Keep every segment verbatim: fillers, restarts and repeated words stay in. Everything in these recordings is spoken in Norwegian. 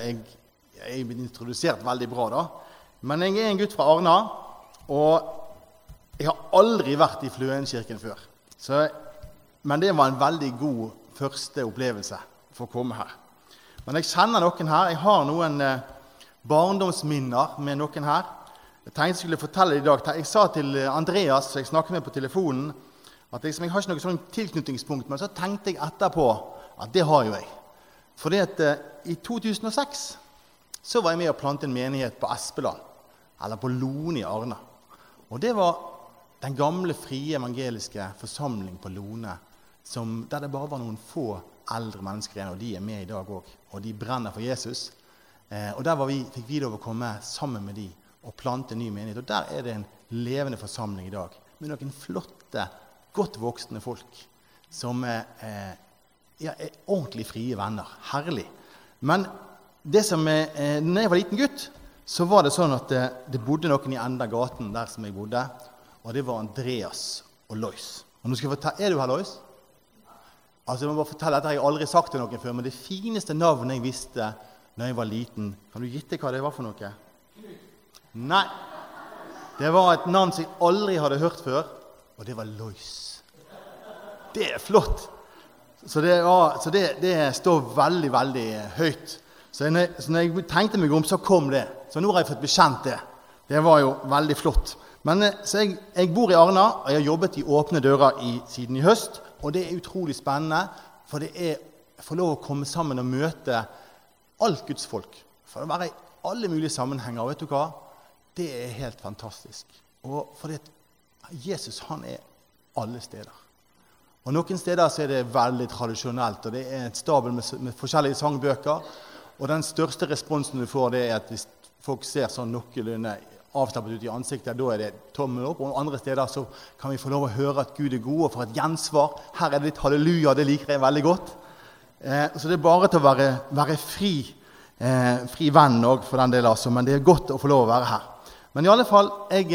jeg, jeg er blitt introdusert veldig bra da. Men jeg er en gutt fra Arna, og jeg har aldri vært i Fløyenkirken før. Så, men det var en veldig god første opplevelse for å komme her. Men jeg kjenner noen her. Jeg har noen eh, barndomsminner med noen her. Jeg tenkte jeg skulle fortelle det i dag. Jeg sa til Andreas, jeg snakket med på telefonen, at jeg, jeg har ikke noe sånn tilknytningspunkt, men så tenkte jeg etterpå at det har jo jeg. Fordi at eh, i to tusen og seks så var jeg med å plante en menighet på Espeland, eller på Lone i Arna. Og det var den gamle frie evangeliske forsamling på Lone, som, der det bare var noen få eldre mennesker igjen, og de er med i dag også, og de brenner for Jesus. Eh, og der var vi, fikk vi lov å komme sammen med de og plante en ny menighet. Og der er det en levende forsamling i dag, med noen flotte, godt voksne folk, som er, eh, ja, er ordentlig frie venner. Herlig. Men det som er, eh, når jeg var liten gutt, så var det sånn at det, det bodde noen i enda gaten der som jeg bodde, og det var Andreas og Lois. Og nå skal jeg fortelle, er du her, Lois? Altså, jeg må bare fortelle, dette har jeg aldri sagt til noen før, men det fineste navnet jeg visste når jeg var liten, kan du gitte hva det var for noe? Nei, det var et navn som jeg aldri hadde hørt før, og det var Lois. Det er flott. Så det, var, så det, det står veldig, veldig høyt. Så når, så når jeg tenkte meg om, så kom det. Så nå har jeg fått bekjent det. Det var jo veldig flott. Men så jeg, jeg bor i Arna, og jeg har jobbet i Åpne Dører i, siden i høst, og det er utrolig spennende, for det er for lov å komme sammen og møte alt Guds folk. For å være i alle mulige sammenhenger, og vet du hva? Det er helt fantastisk. Og fordi Jesus, han er alle steder. Og noen steder så er det veldig tradisjonelt, og det er et stabel med, med forskjellige sangbøker, og den største responsen du får, det er at hvis folk ser sånn noenlunde avslappet ut i ansiktet, da er det tommel opp, og andre steder så kan vi få lov å høre at Gud er god, og få et gjensvar. Her er det litt halleluja, det liker jeg veldig godt. Eh, så det er bare til å være, være fri, eh, fri venn også for den del, altså, men det er godt å få lov å være her. Men i alle fall, jeg,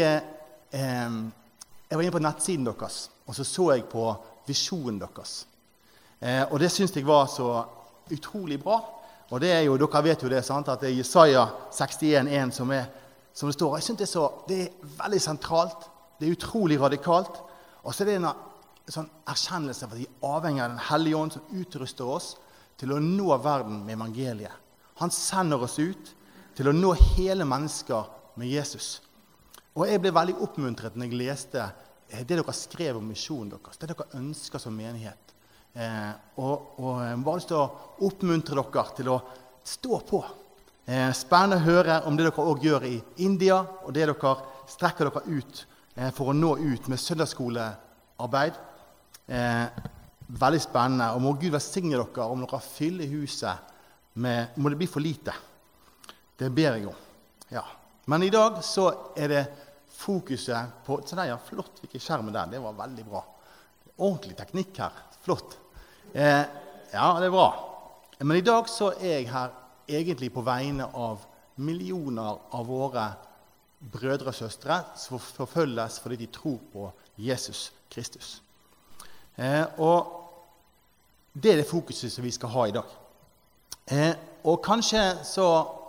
eh, jeg var inne på nettsiden deres, og så så jeg på visjonen deres. Eh, og det synes jeg var så utrolig bra. Og det er jo, dere vet jo det, sant? At det er Jesaja sekstien en som, er, som det står. Jeg synes det er, så, det er veldig sentralt, det er utrolig radikalt, og så er det en sånn erkjennelse for at vi er avhengig av den hellige ånd som utruster oss til å nå verden med evangeliet. Han sender oss ut til å nå hele mennesker med Jesus. Og jeg ble veldig oppmuntret når jeg leste det dere skrev om misjonen deres, det dere ønsker som menighet. Eh, og, og bare lyst til å oppmuntre dere til å stå på. Eh, spennende å høre om det dere også gjør i India, og det dere strekker dere ut eh, for å nå ut med søndagsskolearbeid. Eh, veldig spennende, og må Gud velsigne dere om dere fyller huset med, må det bli for lite. Det ber jeg om. Ja. Men i dag så er det fokuset på, så der, ja, flott, fikk jeg skjermen der, det var veldig bra. Ordentlig teknikk her, flott. Eh, ja, det er bra. Men i dag så er jeg her egentlig på vegne av millioner av våre brødre og søstre som forfølges fordi de tror på Jesus Kristus. Eh, og det er det fokuset som vi skal ha i dag. Eh, og kanskje så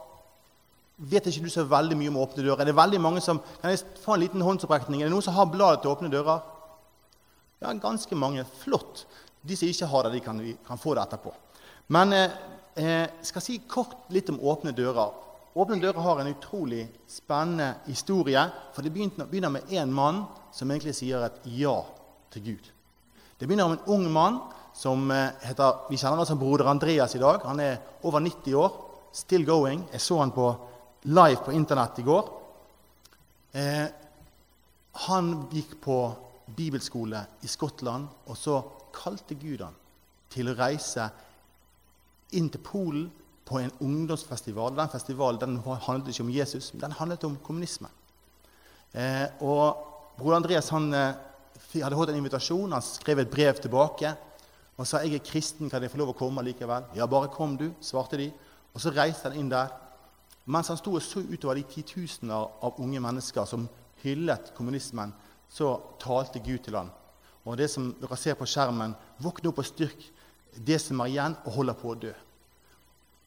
vet ikke du så veldig mye om Åpne Dører. Er det veldig mange som, kan jeg få en liten håndsopprekning? Er det noen som har bladet til Åpne Dører? Ja, ganske mange. Flott. De som ikke har det, de kan, kan få det etterpå. Men eh, jeg skal si kort litt om Åpne Dører. Åpne Dører har en utrolig spennende historie, for det begynner med en mann som egentlig sier et ja til Gud. Det begynner med en ung mann som heter, vi kjenner han som broder Andreas i dag. Han er over nitti år, still going. Jeg så han på live på internett i går. Eh, han gikk på bibelskole i Skottland, og så kalte Gud han til å reise inn til Polen på en ungdomsfestival. Den festivalen den handlet ikke om Jesus, men den handlet om kommunisme. Eh, og bror Andreas han eh, hadde fått en invitasjon, han skrev et brev tilbake, og sa, jeg er kristen, kan jeg få lov å komme likevel? Ja, bare kom du, svarte de. Og så reiste han inn der, mens han stod og så utover de titusener av unge mennesker som hyllet kommunismen, så talte Gud til han. Og det som dere ser på skjermen, våkne opp og styrk det som er igjen og holder på å dø.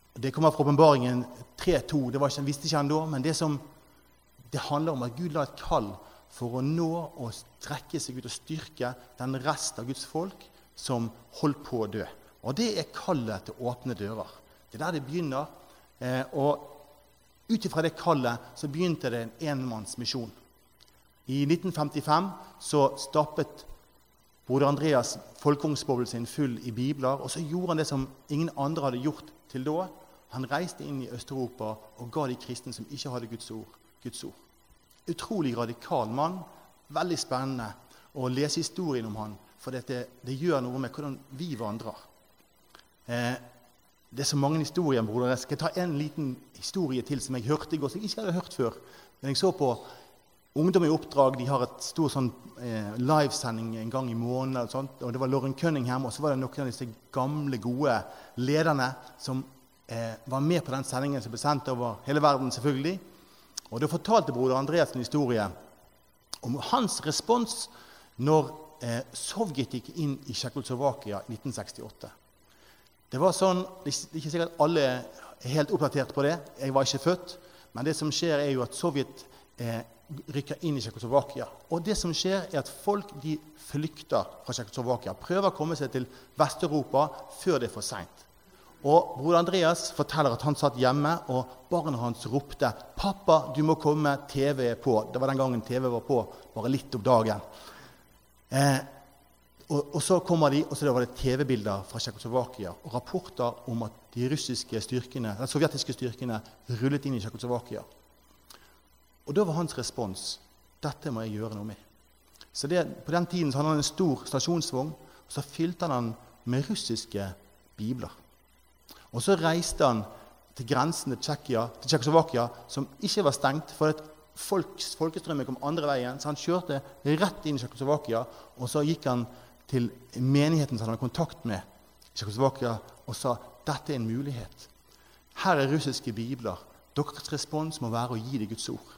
Det kommer fra åpenbaringen tre to, det var ikke, visste ikke han da, men det, som, det handler om at Gud la et kall for å nå og strekke seg ut og styrke den rest av Guds folk som holdt på å dø. Og det er kallet til åpne dører. Det er der det begynner, eh, og utifra det kallet så begynte det en enmannsmisjon. I nitten femtifem så stappet broder Andreas folkeungsboblen sin full i bibler, og så gjorde han det som ingen andre hadde gjort til da. Han reiste inn i Østeuropa og ga de kristne som ikke hadde Guds ord, Guds ord. Utrolig radikal mann, veldig spennende å lese historien om han, for det, det gjør noe med hvordan vi vandrer. Eh, det er så mange historier, broder. Jeg skal ta en liten historie til som jeg hørte i går, som jeg ikke hadde hørt før. Men jeg så på Ungdom i oppdrag, de har et stor sånn, eh, livesending en gang i måneden, og, sånt, og det var Lauren Cunningham, og så var det noen av disse gamle, gode lederne som eh, var med på den sendingen som ble sendt over hele verden, selvfølgelig. Og da fortalte broder Andreas en historie om hans respons når eh, Sovjet gikk inn i Tsjekkoslovakia i nitten sekstiåtte. Det var sånn, det er ikke sikkert alle er helt oppdatert på det, jeg var ikke født, men det som skjer er jo at Sovjet eh, rykker inn i Tsjekkoslovakia. Og det som skjer er at folk de flykter fra Tsjekkoslovakia, prøver å komme seg til Vest-Europa før det er for sent. Og broder Andreas forteller at han satt hjemme, og barna hans ropte, «Pappa, du må komme, T V er på». Det var den gangen T V var på, bare litt om dagen. Eh, og, og så kommer de, og så var det T V-bilder fra Tsjekkoslovakia, og rapporter om at de russiske styrkene, de sovjetiske styrkene rullet inn i Tsjekkoslovakia. Og da var hans respons, dette må jeg gjøre noe med. Så det, på den tiden så hadde han en stor stasjonsvogn, og så fylte han med russiske bibler. Og så reiste han til grensen til Tsjekkia, til Tsjekkoslovakia, som ikke var stengt, for at folks, folkestrømmen kom andre veien, så han kjørte rett inn i Tsjekkoslovakia, og så gikk han til menigheten som han hadde kontakt med i Tsjekkoslovakia, og sa, dette er en mulighet. Her er russiske bibler. Deres respons må være å gi det Guds ord.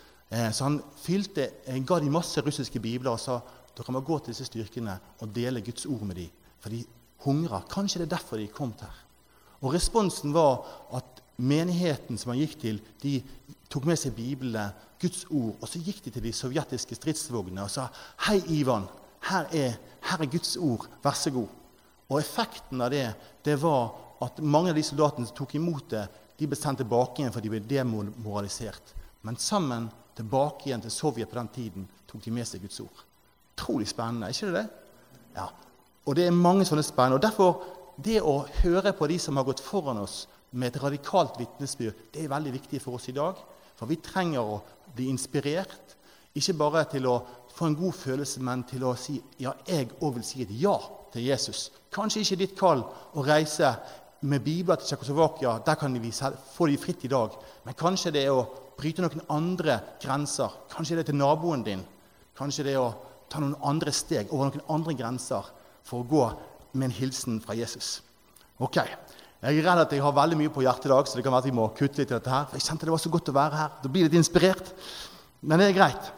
Så han fylte, ga de masse russiske bibler og sa, dere må gå til disse styrkene og dele Guds ord med dem, for de hungrer. Kanskje det er derfor de kom her. Og responsen var at menigheten som han gikk til, de tok med seg Bibelen, Guds ord, og så gikk de til de sovjetiske stridsvognene og sa, hei Ivan, her er, her er Guds ord, vær så god. Og effekten av det, det var at mange av de soldatene som tok imot det, de ble sendt tilbake igjen for de ble demoralisert. Men sammen tilbake igjen til Sovjet på den tiden tok de med seg Guds ord. Trolig spennende, ikke det det? Ja. Og det er mange sånne spennende. Og derfor, det å høre på de som har gått foran oss med et radikalt vitnesbyrd, det er veldig viktig for oss i dag. For vi trenger å bli inspirert, ikke bare til å få en god følelse, men til å si, ja, jeg også vil si et ja til Jesus. Kanskje ikke ditt kall å reise med Bibelen til Tsjekkoslovakia, der kan vi få de fritt i dag, men kanskje det er å bryte noen andre grenser, kanskje det er til naboen din, kanskje det er å ta noen andre steg over noen andre grenser for å gå med en hilsen fra Jesus. Ok, jeg er redd at jeg har veldig mye på hjertet i dag, så det kan være at vi må kutte litt til dette her, for jeg kjente det var så godt å være her, da blir jeg litt inspirert, men det er greit.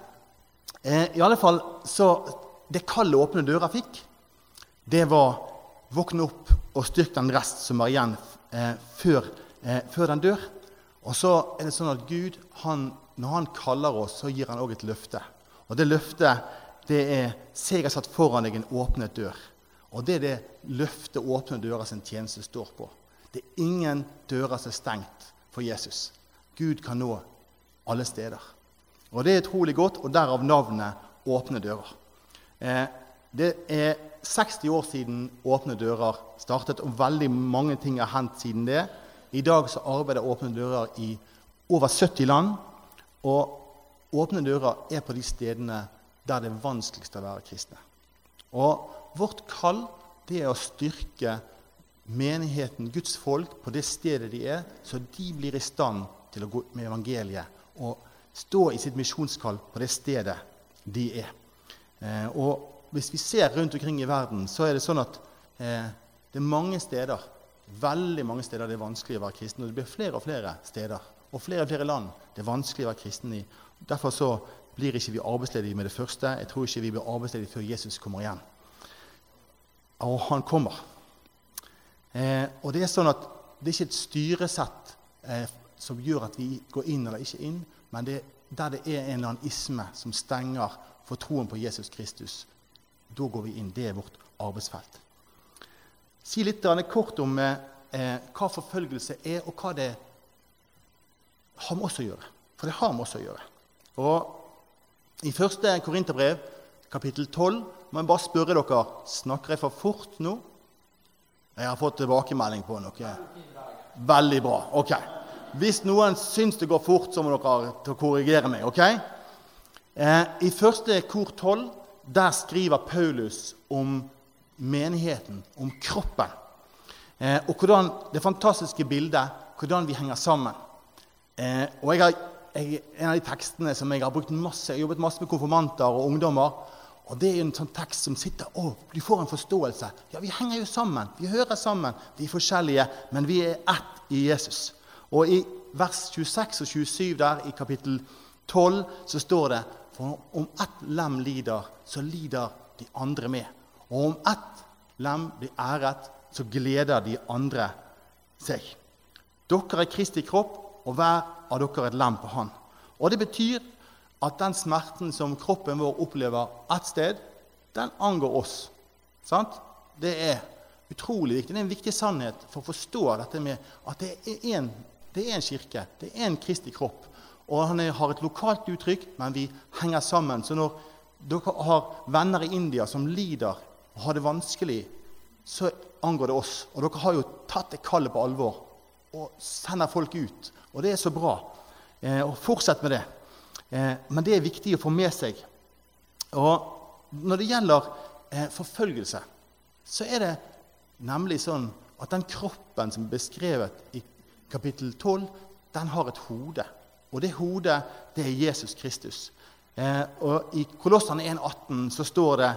Eh, I alle fall, så det kallet åpne døra fikk, det var våkne opp og styrke den rest som var igjen eh, før, eh, før den dør. Og så er det sånn at Gud, han, når han kaller oss, så gir han også et løfte. Og det løftet, det er, se jeg har satt foran deg en åpnet dør. Og det er det løftet åpne dører sin tjeneste står på. Det er ingen dører som er stengt for Jesus. Gud kan nå alle steder. Og det er utrolig godt, og derav navnet åpne dører. Eh, det er seksti år siden åpne dører startet, og veldig mange ting har hendt siden det. I dag så arbeider åpne dører i over sytti land, og åpne dører er på de stedene der det er vanskeligst å være kristne. Og vårt kall, det er å styrke menigheten, Guds folk, på det stedet de er, så de blir i stand til å gå med evangeliet og stå i sitt misjonskall på det stedet de er. Eh, og hvis vi ser rundt omkring i verden, så er det sånn at eh, det er mange steder, veldig mange steder det er vanskelig å være kristen, og det blir flere og flere steder, og flere og flere land det er vanskelig å være kristen i. Derfor så blir ikke vi arbeidsledige med det første. Jeg tror ikke vi blir arbeidsledige før Jesus kommer igjen. Og han kommer. Eh, og det er sånn at det er ikke et styresett eh, som gjør at vi går inn eller ikke inn, men det, der det er en eller annen isme som stenger for troen på Jesus Kristus, da går vi inn. Det er vårt arbeidsfelt. Si litt kort om eh, hva forfølgelse er, og hva det har med oss å gjøre. For det har med oss å gjøre. Og i første Korinterbrev, kapittel tolv, må jeg bare spørre dere, snakker jeg for fort nå? Jeg har fått tilbakemelding på noe. Veldig bra, ok. Hvis noen syns det går fort, så må dere til å korrigere meg, ok? Eh, I første kor tolv, der skriver Paulus om menigheten, om kroppen. Eh, og hvordan, det fantastiske bildet, hvordan vi henger sammen. Eh, og jeg har, jeg, en av de tekstene som jeg har brukt masse, jeg har jobbet masse med konfirmanter og ungdommer, og det er en sånn tekst som sitter, å, du får en forståelse. Ja, vi henger jo sammen, vi hører sammen, vi er forskjellige, men vi er ett i Jesus. Og i vers tjueseks og tjuesju der i kapittel tolv så står det, for om ett lem lider, så lider de andre med. Og om ett lem blir æret, så gleder de andre seg. Dere er Kristi kropp, og hver av dere er et lem på han. Og det betyr at den smerten som kroppen vår opplever et sted, den angår oss. Sant? Det er utrolig viktig. Det er en viktig sannhet for å forstå dette med at det er en, det er en kirke, det er en Kristi kropp. Og han har et lokalt uttrykk, men vi henger sammen. Så når dere har venner i India som lider og har det vanskelig, så angår det oss. Og dere har jo tatt det kallet på alvor og sender folk ut. Og det er så bra. Eh, og fortsett med det. Eh, men det er viktig å få med seg. Og når det gjelder eh, forfølgelse, så er det nemlig sånn at den kroppen som er beskrevet i kapittel tolv, den har et hode. Og det hodet, det er Jesus Kristus. Eh, og i Kolosserne en atten så står det,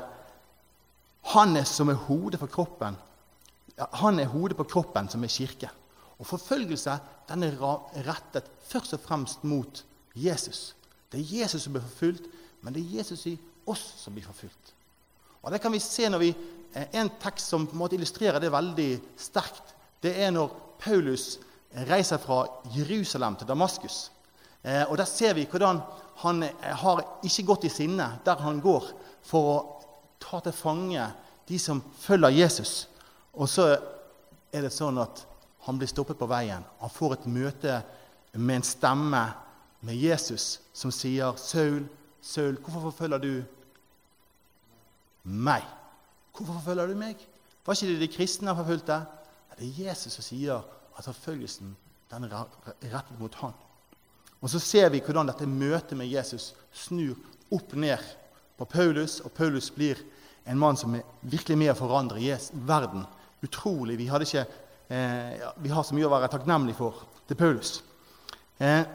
han er som er hodet for kroppen. Ja, han er hodet på kroppen som er kirke. Og forfølgelse, den er rettet først og fremst mot Jesus. Det er Jesus som blir forfulgt, men det er Jesus i oss som blir forfulgt. Og det kan vi se når vi, en tekst som på en måte illustrerer det veldig sterkt, det er når Paulus reiser fra Jerusalem til Damaskus. Eh, og der ser vi hvordan han har ikke gått i sinne der han går for å ta til fange de som følger Jesus. Og så er det sånn at han blir stoppet på veien. Han får et møte med en stemme med Jesus som sier, Saul, Saul, hvorfor forfølger du meg? Hvorfor forfølger du meg? Var ikke det de kristne har forfølgt det? Det er Jesus som sier at forfølgelsen den er rettet mot han. Og så ser vi hvordan dette møtet med Jesus snur opp ned på Paulus, og Paulus blir en mann som er virkelig med å forandre verden. Utrolig. Vi, hadde ikke, eh, ja, vi har så mye å være takknemlig for til Paulus. Eh,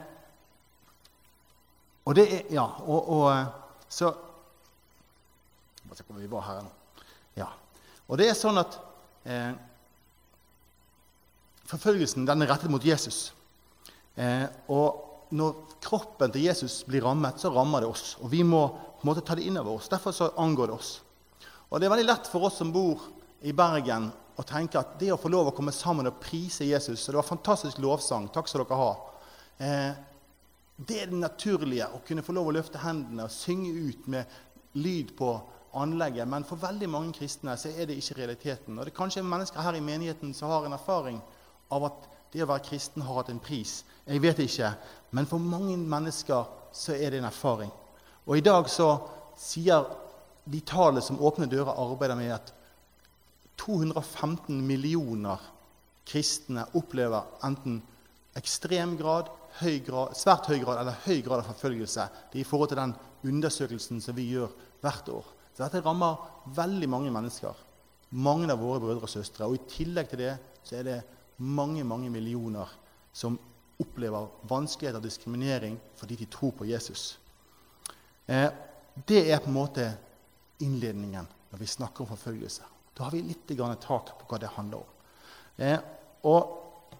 og det er, ja, og, og så, jeg må se hvor vi var her nå. Ja, og det er sånn at eh, forfølgelsen den er rettet mot Jesus. Eh, og når kroppen til Jesus blir rammet, så rammer det oss. Og vi må på en måte ta det inn over oss. Derfor så angår det oss. Og det er veldig lett for oss som bor i Bergen å tenke at det å få lov å komme sammen og prise Jesus, og det var fantastisk lovsang, takk skal dere ha. Eh, det er det naturlige, å kunne få lov å løfte hendene og synge ut med lyd på anlegget. Men for veldig mange kristne så er det ikke realiteten. Og det er kanskje mennesker her i menigheten som har en erfaring av at det å være kristen har hatt en pris. Jeg vet ikke, men for mange mennesker så er det en erfaring. Og i dag så sier de tallet som Åpne Dører arbeider med at to hundre og femten millioner kristne opplever enten ekstrem grad, høy grad, svært høy grad eller høy grad av forfølgelse. Det er i forhold til den undersøkelsen som vi gjør hvert år. Så dette rammer veldig mange mennesker. Mange av våre brødre og søstre. Og i tillegg til det så er det mange, mange millioner som opplever vanskeligheter og diskriminering fordi de tror på Jesus. Eh, det er på en måte innledningen når vi snakker om forfølgelse. Da har vi litt grann tak på hva det handler om. Eh, og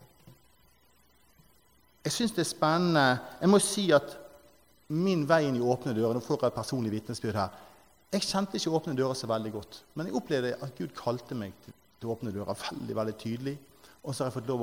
jeg synes det er spennende. Jeg må si at min vei inn i Åpne Dører, nå får jeg et personlig vitnesbyrd her, jeg kjente ikke Åpne Dører så veldig godt, men jeg opplevde at Gud kalte meg til Åpne Dører veldig, veldig tydelig. Og så har jeg fått lov å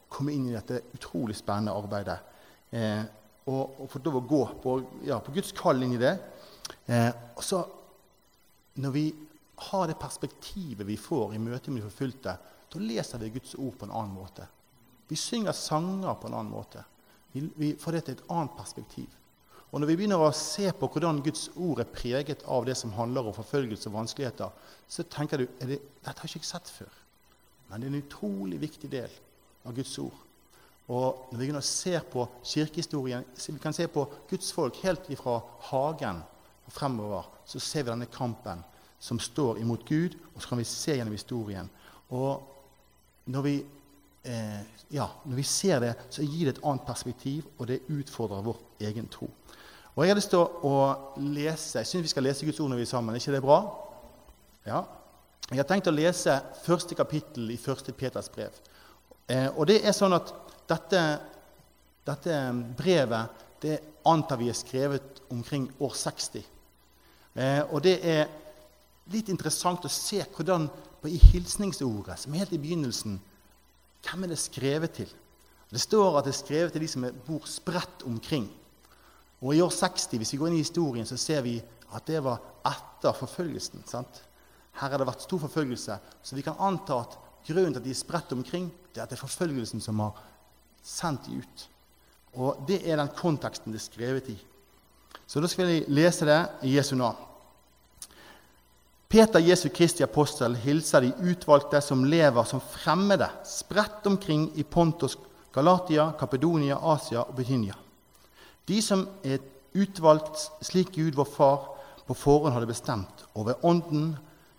komme inn i dette utrolig spennende arbeidet. Eh, og, og få lov å gå på, ja, på Guds kall inn i det. Eh, og så, når vi har det perspektivet vi får i møte med de forfulgte, da leser vi Guds ord på en annen måte. Vi synger sanger på en annen måte. Vi, vi får det til et annet perspektiv. Og når vi begynner å se på hvordan Guds ord er preget av det som handler om forfølgelse og vanskeligheter, så tenker du, er det, dette har jeg ikke sett før. Men det er en utrolig viktig del av Guds ord. Og når vi begynner å se på kirkehistorien, så vi kan se på Guds folk helt fra hagen og fremover, så ser vi denne kampen som står imot Gud, og så kan vi se gjennom historien. Og når vi, eh, ja, når vi ser det, så gir det et annet perspektiv, og det utfordrer vår egen tro. Og jeg har lyst til å lese, jeg synes vi skal lese Guds ord når vi er sammen, er ikke det bra? Ja. Jeg har tenkt å lese første kapittel i første Peters brev. Eh, og det er sånn at dette, dette brevet, det antar vi er skrevet omkring år seksti. Eh, og det er litt interessant å se hvordan på i hilsningsordet, som er helt i begynnelsen, hvem er det skrevet til? Det står at det er skrevet til de som bor spredt omkring. Og i år seksti, hvis vi går inn i historien, så ser vi at det var etter forfølgelsen, sant? Her har det vært stor forfølgelse, så vi kan anta at grunnen til at de er spredt omkring, det er at det er forfølgelsen som har sendt de ut. Og det er den konteksten det er skrevet i. Så da skal vi lese det i Jesu navn. Peter, Jesu Kristi apostel, hilser de utvalgte som lever som fremmede, spredt omkring i Pontus, Galatia, Kappadonia, Asia og Bithynia. De som er utvalgt slik Gud, vår far, på forhånd hadde bestemt, og ved ånden,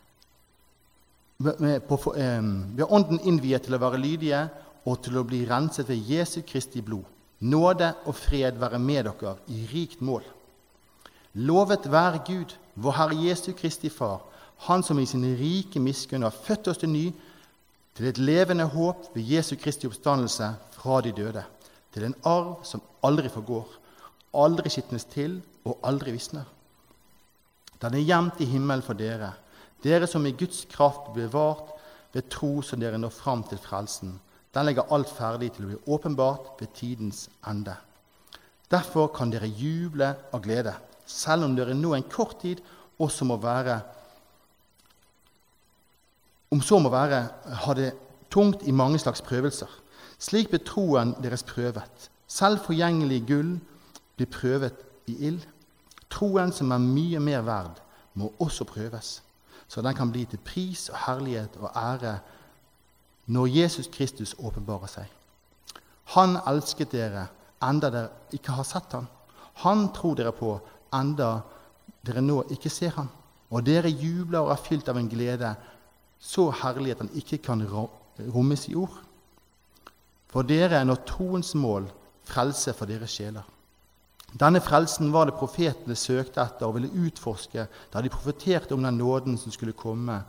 ved, på, eh, ved ånden innviet til å være lydige, og til å bli renset ved Jesu Kristi blod. Nåde og fred være med dere i rikt mål. Lovet være Gud, vår Herre Jesu Kristi far, han som i sin rike miskunn har født oss til ny, til et levende håp ved Jesu Kristi oppstandelse fra de døde, til en arv som aldri forgår, aldri skitnes til og aldri visner. Den er gjemt i himmelen for dere, dere som i Guds kraft blir bevart ved tro som dere når fram til frelsen. Den legger alt ferdig til å bli åpenbart ved tidens ende. Derfor kan dere juble av glede, selv om dere nå en kort tid også må være, om så må være, ha det tungt i mange slags prøvelser. Slik blir troen deres prøvet. Selv forgjengelig gull blir prøvet i ild. Troen som er mye mer verd, må også prøves, så den kan bli til pris og herlighet og ære når Jesus Kristus åpenbarer seg. Han elsket dere, enda dere ikke har sett ham. Han tror dere på, enda dere nå ikke ser ham. Og dere jubler og er fylt av en glede, så herlig at han ikke kan rommes i ord. For dere er nå troens mål, frelse for deres sjeler. Denne frelsen var det profetene søkte etter og ville utforske, da de profeterte om den nåden som skulle komme,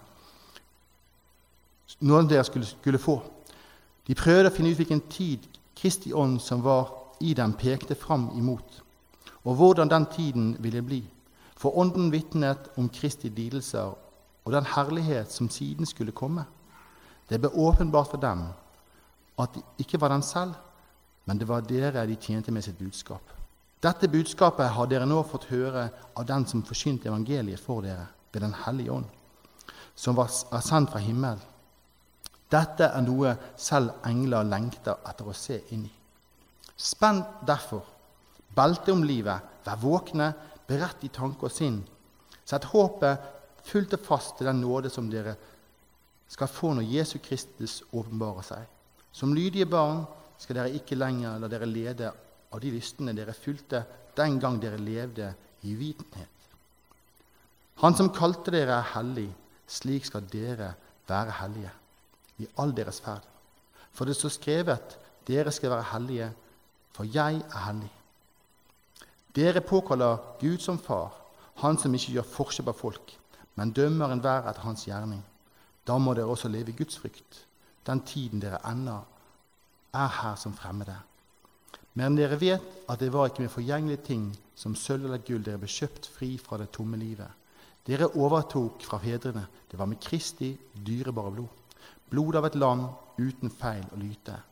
nåden dere skulle, skulle få. De prøvde å finne ut hvilken tid Kristi ånd som var i dem pekte fram imot, og hvordan den tiden ville bli. For ånden vitnet om Kristi lidelser og den herlighet som siden skulle komme. Det ble åpenbart for dem at det ikke var den selv, men det var dere de tjente med sitt budskap. Dette budskapet har dere nå fått høre av den som forsynte evangeliet for dere ved den hellige ånd, som var sendt fra himmelen. Dette er noe selv engler lengter etter å se inn i. Spenn derfor, belte om livet, vær våkne, berett i tanke og sinn. Sett håpet fullt og fast til den nåde som dere skal få når Jesu Kristus åpenbarer seg. Som lydige barn skal dere ikke lenger la dere lede av de lystene dere fulgte den gang dere levde i vitenhet. Han som kalte dere er hellig, slik skal dere være hellige i all deres ferd. For det står skrevet, dere skal være hellige, for jeg er hellig. Dere påkaller Gud som far, han som ikke gjør forskjell på folk, men dømmer enhver etter hans gjerning. Da må dere også leve i Guds frykt, den tiden dere ennå er her som fremmede. Men dere vet at det var ikke med forgjengelige ting som sølv eller gull dere ble kjøpt fri fra det tomme livet. Dere overtok fra fedrene, det var med Kristi dyrebare blod. Blod av et lam uten feil og lyte.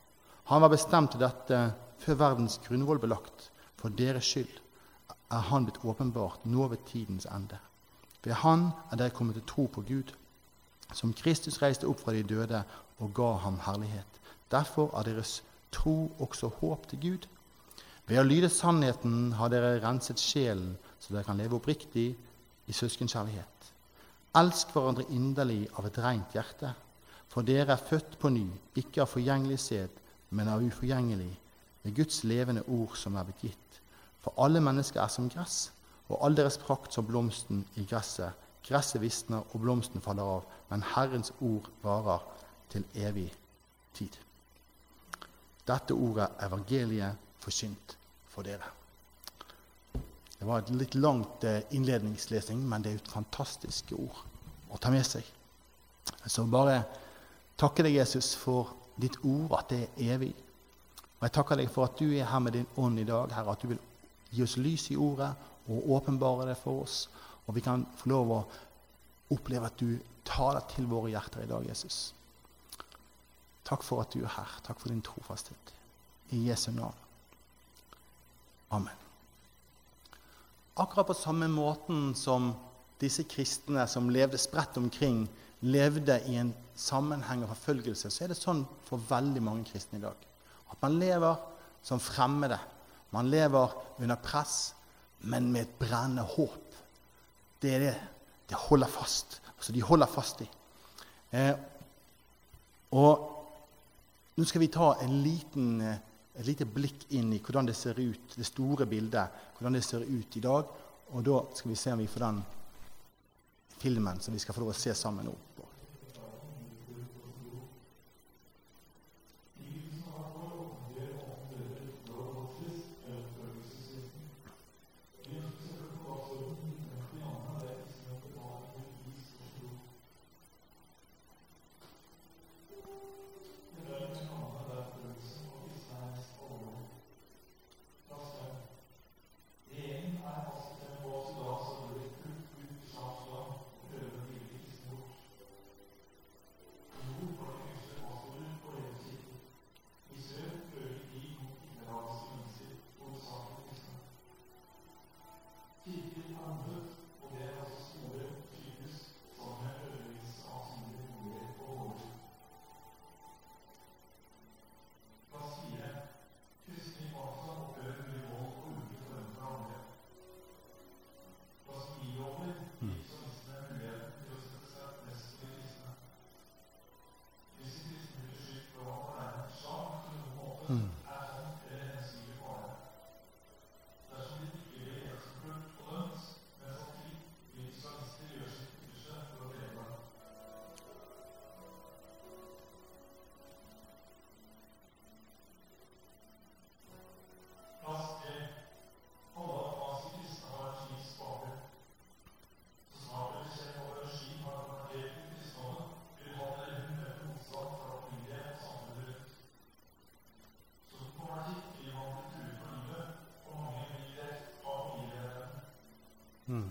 Han var bestemt til dette før verdens grunnvoll ble lagt. For deres skyld er han blitt åpenbart nå ved tidens ende. Ved han er dere kommet til tro på Gud, som Kristus reiste opp fra de døde og ga ham herlighet. Derfor er deres tro også håp til Gud. Ved å lyde sannheten har dere renset sjelen, så dere kan leve oppriktig i søskenkjærlighet. Elsk hverandre inderlig av et rent hjerte, for dere er født på ny, ikke av forgjengelig sæd, men av uforgjengelig, ved Guds levende ord som er blitt gitt. For alle mennesker er som gress, og all deres prakt som blomsten i gresset. Gresset visner og blomsten faller av, men Herrens ord varer til evig tid. Dette ordet er evangeliet forkynt for dere. Det var et litt langt innledningslesning, men det er et fantastisk ord å ta med seg. Så bare takker deg, Jesus, for ditt ord, at det er evig. Og jeg takker deg for at du er her med din ånd i dag, Herre, at du vil gi oss lys i ordet og åpenbare det for oss. Og vi kan få lov å oppleve at du taler til våre hjerter i dag, Jesus. Takk for at du er her. Takk for din trofasthet. I Jesu navn. Amen. Akkurat på samme måten som disse kristne som levde spredt omkring, levde i en sammenheng av forfølgelse, så er det sånn for veldig mange kristne i dag. At man lever som fremmede. Man lever under press, men med et brennende håp. Det er det. Det holder fast. Altså, de holder fast i. Eh, og nå skal vi ta en liten, et lite blikk inn i hvordan det ser ut, det store bildet, hvordan det ser ut i dag. Og da skal vi se om vi får den filmen som vi skal få lov å se sammen nå. Mm. Mm.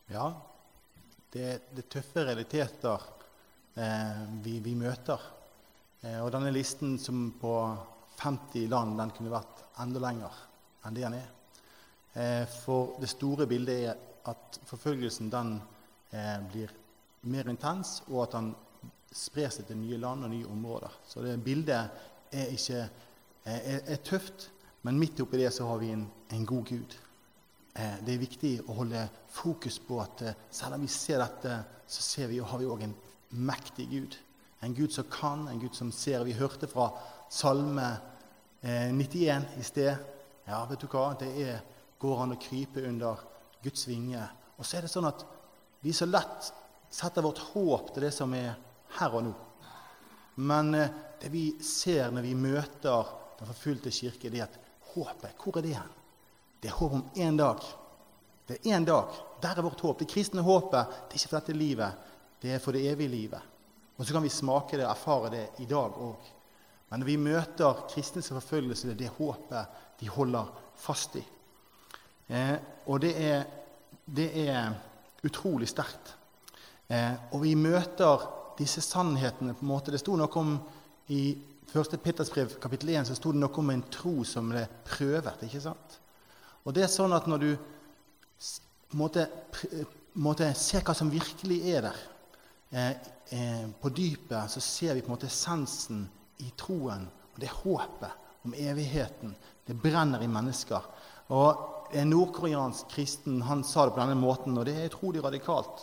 Ja, det, det er tøffe realiteter eh, vi, vi møter. Eh, og denne listen som på femti land, den kunne vært enda lenger enn det den er. Eh, for det store bildet er at forfølgelsen den eh, blir mer intens, og at den sprer seg til nye land og nye områder. Så det bildet er ikke eh, er, er tøft, men midt oppi det så har vi en, en god Gud. Det er viktig å holde fokus på at selv om vi ser dette, så ser vi, og har vi også en mektig Gud. En Gud som kan, en Gud som ser. Vi hørte fra Salme nittien i sted. Ja, vet du hva? Det er, går an å krype under Guds vinge. Og så er det sånn at vi så lett setter vårt håp til det som er her og nå. Men det vi ser når vi møter den forfulgte kirke, det er at håpet, hvor er det hen? Det er håp om en dag. Det er en dag. Der er vårt håp. Det kristne håpet, det er ikke for dette livet. Det er for det evige livet. Og så kan vi smake det, erfare det i dag også. Men når vi møter kristnes forfølgelse, det er det håpet de holder fast i. Eh, og det er, det er utrolig sterkt. Eh, og vi møter disse sannhetene på en måte. Det stod noe om i første Peters brev, kapittel én, så stod det noe om en tro som ble prøvet, ikke sant? Og det er sånn at når du måtte, måtte se hva som virkelig er der, eh, eh, på dypet, så ser vi på en måte essensen i troen, og det er håpet om evigheten. Det brenner i mennesker. Og en nordkoreansk kristen, han sa det på denne måten, og det er utrolig radikalt.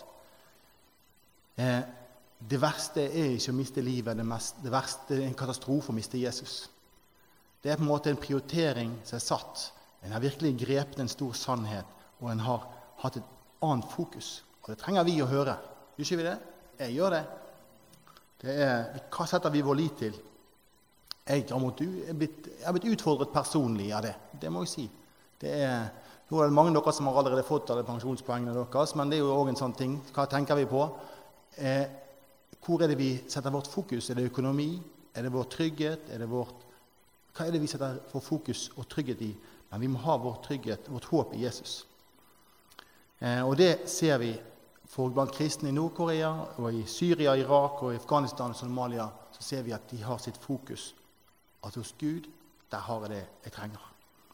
Eh, det verste er ikke å miste livet, det, mest, det verste er en katastrofe å miste Jesus. Det er på en måte en prioritering som er satt. En har virkelig grepet en stor sannhet, og en har hatt et annet fokus. Og det trenger vi å høre. Gjør ikke vi det? Jeg gjør det. Det er, hva setter vi vår lit til? Jeg har, måttet, jeg er blitt, jeg har blitt utfordret personlig av det. Det må jeg si. Det er, nå er det mange av dere som har allerede fått alle pensjonspoengene deres, men det er jo også en sånn ting. Hva tenker vi på? Eh, hvor er det vi setter vårt fokus? Er det økonomi? Er det vår trygghet? Er det vårt, hva er det vi setter for fokus og trygghet i? Men vi må ha vår trygghet, vårt håp i Jesus. Eh, og det ser vi for blant kristne i Nord-Korea, og i Syria, Irak, og i Afghanistan og Somalia, så ser vi at de har sitt fokus. At hos Gud, der har jeg det jeg trenger.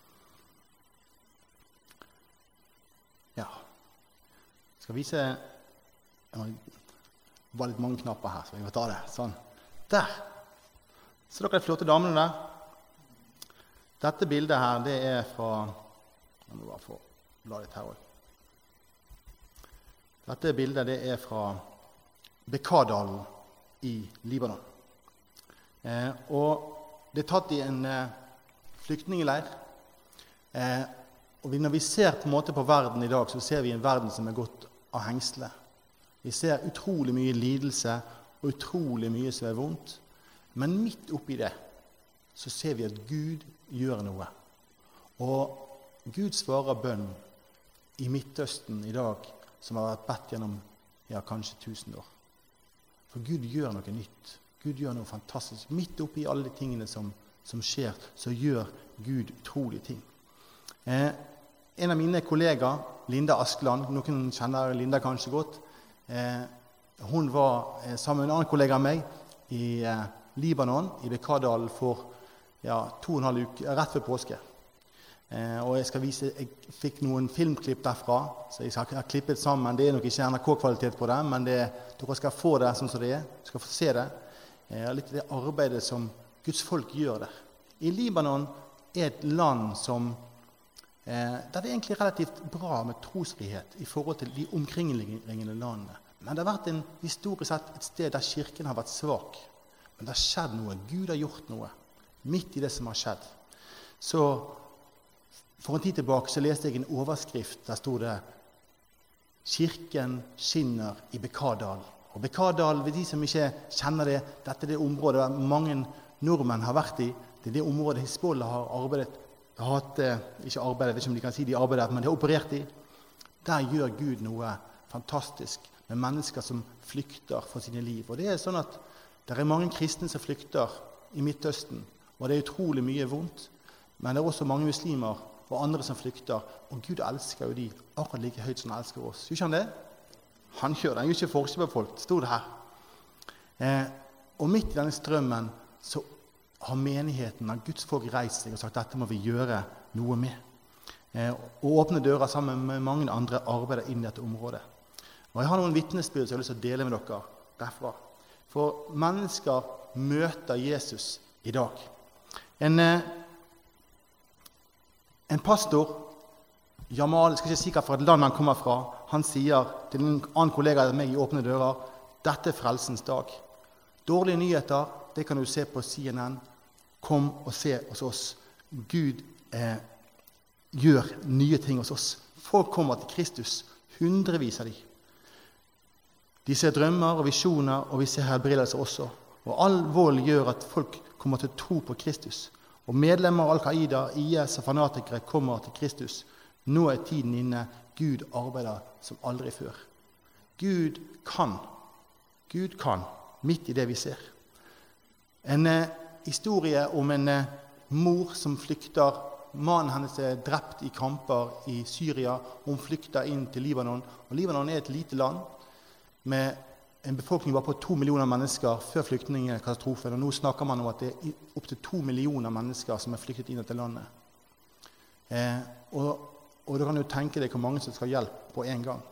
Ja. Jeg skal vise, det var litt mange knapper her, så vi må ta det. Sånn. Der. Så dere de flotte damene der. Dette bildet her, det er fra, jeg må bare få la litt her også. Dette bildet, det er fra Bekaa-dalen i Libanon. Eh, og det er tatt i en eh, flyktningeleir. Eh, og vi, når vi ser på en måte på verden i dag, så ser vi en verden som er gått av hengsle. Vi ser utrolig mye lidelse, og utrolig mye som er vondt. Men midt oppi det, så ser vi at Gud gjør noe. Og Gud svarer bønn i Midtøsten i dag, som har vært bedt gjennom ja, kanskje tusen år. For Gud gjør noe nytt. Gud gjør noe fantastisk. Midt oppi alle de tingene som, som skjer, så gjør Gud utrolige ting. Eh, en av mine kollegaer, Linda Askeland, noen kjenner Linda kanskje godt, eh, hun var eh, sammen med en annen kollega av meg i eh, Libanon, i Bekaa-dalen for ja, to og en halv uke, rett før påske. Eh, og jeg skal vise, jeg fikk noen filmklipp derfra, så jeg har klippet sammen. Det er nok ikke N R K-kvalitet på det, men det, dere skal få det sånn som det er. Dere skal få se det. Eh, litt det arbeidet som Guds folk gjør der. I Libanon er et land som, eh, der det er egentlig relativt bra med trosfrihet i forhold til de omkringliggende landene. Men det har vært en historisk sett et sted der kirken har vært svak. Men det har skjedd noe. Gud har gjort noe. Midt i det som har skjedd. Så for en tid tilbake så leste jeg en overskrift. Der stod det «Kirken skinner i Bekaa-dalen». Og Bekaa-dalen, ved de som ikke kjenner det, dette er det området der mange nordmenn har vært i. Det er det området Hizbollah har arbeidet, har hatt, ikke arbeidet, jeg vet ikke om de kan si de arbeidet, men de har operert i. Der gjør Gud noe fantastisk med mennesker som flykter for sine liv. Og det er sånn at det er mange kristne som flykter i Midtøsten, og det er utrolig mye vondt. Men det er også mange muslimer og andre som flykter. Og Gud elsker jo de akkurat like høyt som han elsker oss. Gjør ikke han det? Han gjør det. Han gjør ikke forskjell på folk. Det stod det her. Eh, og midt i denne strømmen så har menigheten, har Guds folk reist seg og sagt dette må vi gjøre noe med. Eh, og åpne dører sammen med mange andre arbeider inn i dette området. Og jeg har noen vitnesbyrd som jeg har lyst til å dele med dere derfra. For mennesker møter Jesus i dag. En, en pastor, Jamal, jeg skal ikke si hva fra et land han kommer fra, han sier til en annen kollega av meg i Åpne dører, dette er frelsens dag. Dårlige nyheter, det kan du se på C N N. Kom og se hos oss. Gud eh, gjør nye ting hos oss. Folk kommer til Kristus, hundrevis av de. De ser drømmer og visjoner, og vi ser helbredelser også. Og all vold gjør at folk kommer til å tro på Kristus. Og medlemmer av Al-Qaida, I S og fanatikere kommer til Kristus. Nå er tiden inne. Gud arbeider som aldri før. Gud kan. Gud kan, midt i det vi ser. En eh, historie om en eh, mor som flykter. Mannen hennes er drept i kamper i Syria. Hun flykter inn til Libanon. Og Libanon er et lite land med en befolkning var på to millioner mennesker før flyktningkatastrofen, og nå snakker man om at det er opp til to millioner mennesker som er flyktet inn til landet. Eh, og, og da kan du tenke deg hvor mange som skal ha hjelp på en gang.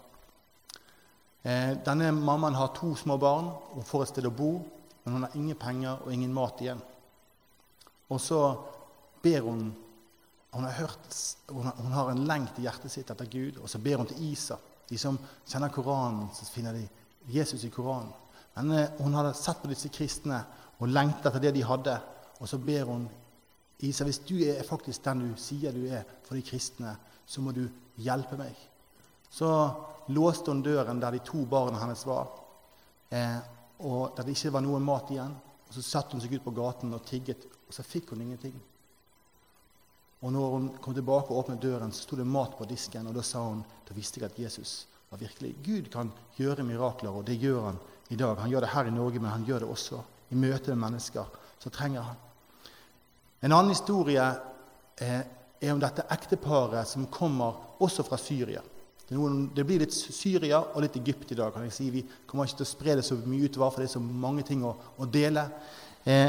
Eh, denne mammaen har to små barn og får et sted å bo, men hun har ingen penger og ingen mat igjen. Og så ber hun, hun har, hørt, hun har, hun har en lengt i hjertet sitt etter Gud, og så ber hun til Isa. De som kjenner Koranen, så finner de Jesus i Koranen. Men eh, hun hadde sett på disse kristne og lengtet etter det de hadde. Og så ber hun Isa, hvis du er faktisk den du sier du er for de kristne, så må du hjelpe meg. Så låste hun døren der de to barna hennes var, eh, og der det ikke var noe mat igjen. Og så satt hun seg ut på gaten og tigget, og så fikk hun ingenting. Og når hun kom tilbake og åpnet døren, så stod det mat på disken, og da sa hun, da visste jeg at Jesus var virkelig. Gud kan gjøre mirakler, og det gjør han i dag. Han gjør det her i Norge, men han gjør det også i møte med mennesker. Så trenger han. En annen historie eh, er om dette ekteparet som kommer også fra Syria. Det, noen, det blir litt Syria og litt Egypt i dag, kan jeg si. Vi kommer ikke til å spre det så mye utover, for det er så mange ting å, å dele. Eh,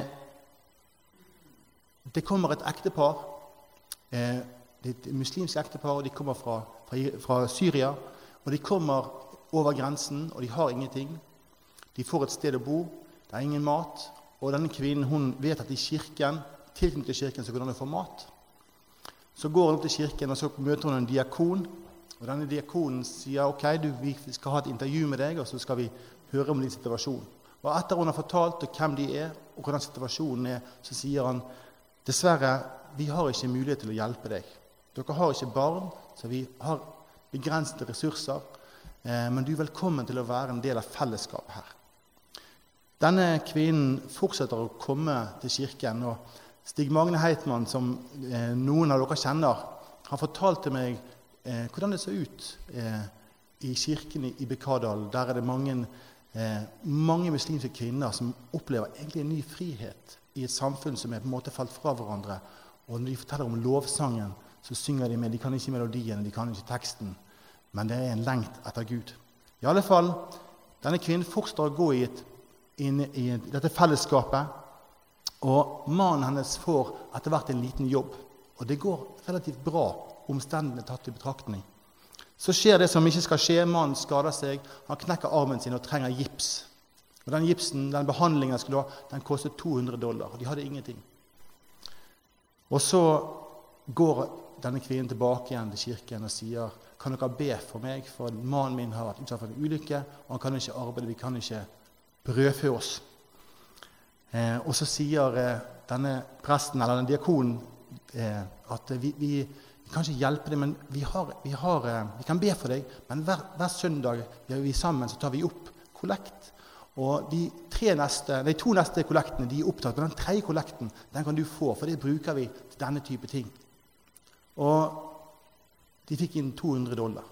det kommer et ektepar. Eh, det er et muslimsk ektepar, og de kommer fra, fra, fra Syria. Og de kommer over grensen, og de har ingenting. De får et sted å bo, det er ingen mat. Og denne kvinnen, hun vet at i kirken, tilknyttet til kirken, så kan hun få mat. Så går hun opp til kirken, og så møter hun en diakon. Og denne diakonen sier, ok, du, vi skal ha et intervju med deg, og så skal vi høre om din situasjon. Og etter hun har fortalt hvem de er, og hvordan situasjonen er, så sier han, dessverre, vi har ikke mulighet til å hjelpe deg. Dere har ikke barn, så vi har begrensede ressurser, eh, men du er velkommen til å være en del av fellesskapet her. Denne kvinnen fortsetter å komme til kirken, og Stig Magne Heitmann, som eh, noen av dere kjenner, har fortalt til meg eh, hvordan det ser ut eh, i kirken i, i Bekadal. Der er det mange, eh, mange muslimske kvinner som opplever egentlig en ny frihet i et samfunn som er på en måte falt fra hverandre. Og når de forteller om lovsangen, så synger de med. De kan ikke melodien, de kan ikke teksten, men det er en lengt etter Gud. I alle fall, denne kvinnen fortsetter å gå i, et, inn i dette fellesskapet, og mannen hennes får etter hvert en liten jobb, og det går relativt bra, omstendighetene tatt i betraktning. Så skjer det som ikke skal skje, mannen skader seg, han knekker armen sin og trenger gips. Og den gipsen, den behandlingen han skulle ha, den kostet to hundre dollar, og de hadde ingenting. Og så går denne kvinnen tilbake igjen til kirken og sier, kan dere be for meg, for mannen min har vært utsatt for en ulykke, og han kan ikke arbeide, vi kan ikke brødfø oss. Eh, og så sier eh, denne presten, eller denne diakonen, eh, at vi, vi, vi kan ikke hjelpe deg, men vi, har, vi, har, eh, vi kan be for deg, men hver, hver søndag vi er vi sammen, så tar vi opp kollekt. Og de, tre neste, de to neste kollektene, de er opptatt, men den tredje kollekten, den kan du få, for det bruker vi til denne type ting. Og de fikk inn to hundre dollar.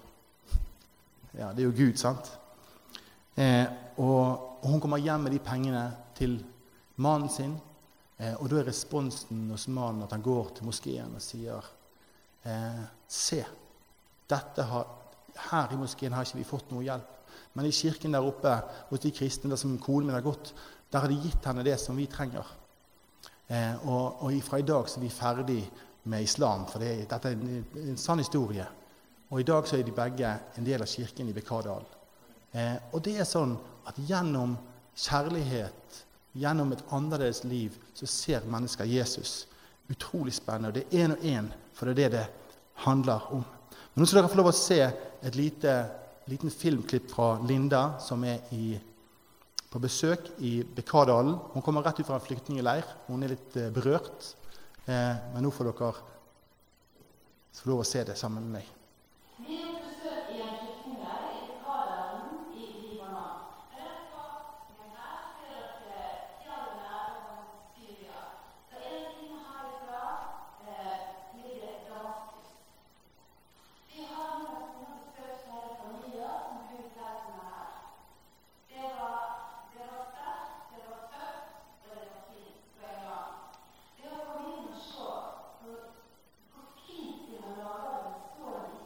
Ja, det er jo Gud, sant? Eh, og, og hun kommer hjem med de pengene til mannen sin, eh, og da er responsen hos mannen at han går til moskeen og sier, Eh, se, dette har, her i moskeen har ikke vi fått noe hjelp. Men i kirken der oppe, hos de kristne, der som konen min har gått, der har de gitt henne det som vi trenger. Eh, og, og fra i dag så er vi ferdig med islam, for det, dette er en, en sann historie. Og i dag så er de begge en del av kirken i Bekardal. Eh, og det er sånn at gjennom kjærlighet, gjennom et annerledes liv, så ser mennesker Jesus. Utrolig spennende, og det er en og en, for det er det det handler om. Men nå skal dere få lov å se et lite, liten filmklipp fra Linda, som er i, på besøk i Bekardalen. Hun kommer rett ut fra en flyktningeleir. Hun er litt eh, berørt, eh, men nå får dere få lov å se det sammen med meg. Vi er på besøk i en flyktningleir i Bekardalen i Libanon. Rett bak meg her ser dere fjellene over Syria. Så en time herfra eh, ligger Damaskus. Vi har nå besøkt hele familier som bor der som er her. Det var, det var sterkt, det var tøft, og det var fint på en gang. Vi har kommet inn og se hvor, hvor fint de har laget det så litt.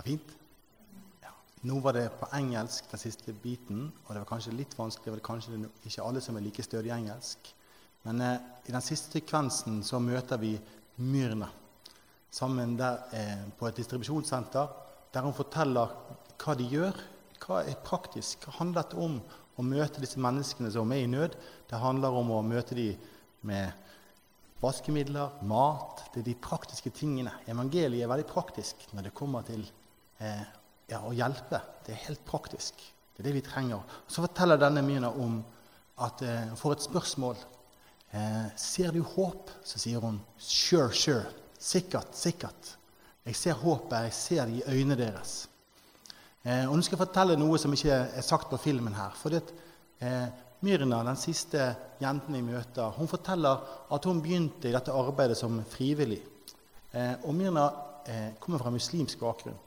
Fint? Ja. Nå var det på engelsk, den siste biten, og det var kanskje litt vanskelig, det var kanskje ikke alle som er like stødig i engelsk. Men eh, i den siste sekvensen så møter vi Myrna, sammen der eh, på et distribusjonssenter, der hun forteller hva de gjør, hva er praktisk, hva handler det om å møte disse menneskene som er i nød. Det handler om å møte dem med vaskemidler, mat, det er de praktiske tingene. Evangeliet er veldig praktisk når det kommer til eh, ja, å hjelpe. Det er helt praktisk. Det er det vi trenger. Så forteller denne Myrna om at eh, hun får et spørsmål. Eh, ser du håp? Så sier hun, sure, sure. Sikkert, sikkert. Jeg ser håpet, jeg ser det i øynene deres. Eh, og nå skal jeg fortelle noe som ikke er sagt på filmen her. For det, eh, Myrna, den siste jenten i møter, hun forteller at hun begynte i dette arbeidet som frivillig. Eh, og Myrna eh, kommer fra muslimsk bakgrunn.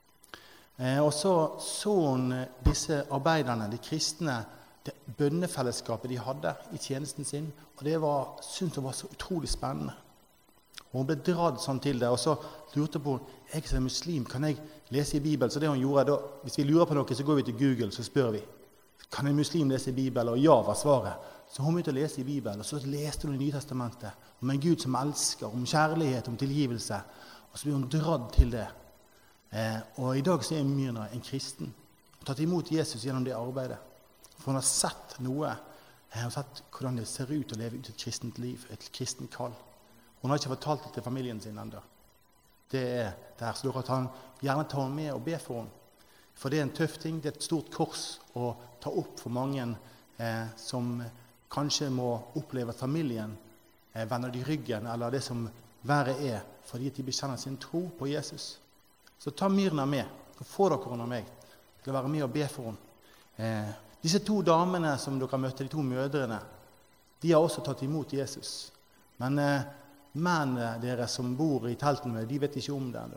Eh, og så så hun disse arbeiderne, de kristne, det bønnefellesskapet de hadde i tjenesten sin, og det var, syntes hun var så utrolig spennende. Og hun ble dratt sånn til det, og så lurte på, jeg som er muslim, kan jeg lese i Bibelen? Så det hun gjorde, da, hvis vi lurer på noe, så går vi til Google, så spør vi, kan en muslim lese i Bibelen? Og ja var svaret. Så hun begynte å lese i Bibelen, og så leste hun i Nye Testamentet, om en Gud som elsker, om kjærlighet, om tilgivelse, og så ble hun dratt til det. Eh, og i dag så er Myrna en kristen, og tatt imot Jesus gjennom det arbeidet. For hun har sett noe, hun har sett hvordan det ser ut å leve ut et kristent liv, et kristent kall. Hun har ikke fortalt det til familien sin enda. Det er der, så dere kan gjerne ta henne med og be for henne. For det er en tøff ting, det er et stort kors å ta opp for mange eh, som kanskje må oppleve at familien eh, vender de ryggen, eller det som verre er, fordi de bekjenner sin tro på Jesus. Så ta Myrna med, så får dere henne av meg til å være med og be for henne. Eh, disse to damene som dere møtte, de to mødrene, de har også tatt imot Jesus. Men eh, mennene dere som bor i teltene med, de vet ikke om det enda.